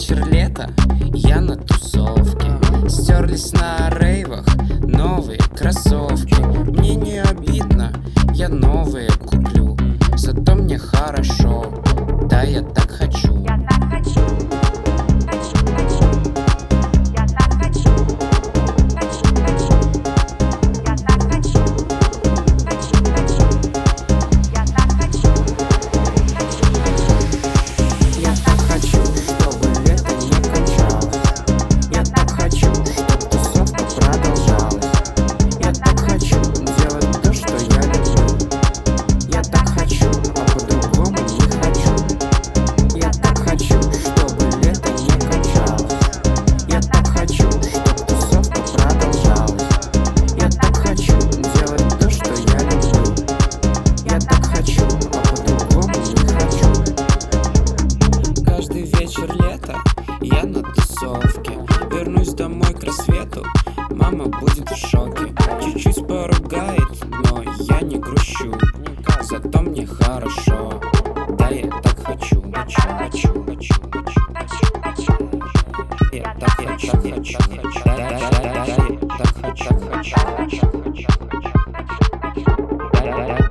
вечер лета, я на тусовке. Стерлись на рейвах новые кроссовки. Мне не обидно, я новые куплю. Зато мне хорошо, да я так хочу. Я так хочу, я так хочу, я так хочу, я так хочу, Я так хочу, чтобы лето не кончалось. Я так хочу, чтобы тусовка продолжалась. Я так хочу делать то, что я люблю. Я так хочу, а по-другому не хочу. Я так хочу, чтобы лето не кончалось. Я так хочу, чтобы тусовка продолжалась. Я так хочу делать то, что я люблю. Я так хочу, а по-другому не хочу. Каждый вечер лета я на тусовке. Вернусь домой к рассвету, мама будет в шоке. Чуть-чуть поругает, но я не грущу. Зато мне хорошо, да я так хочу. Я так хочу, да я так хочу.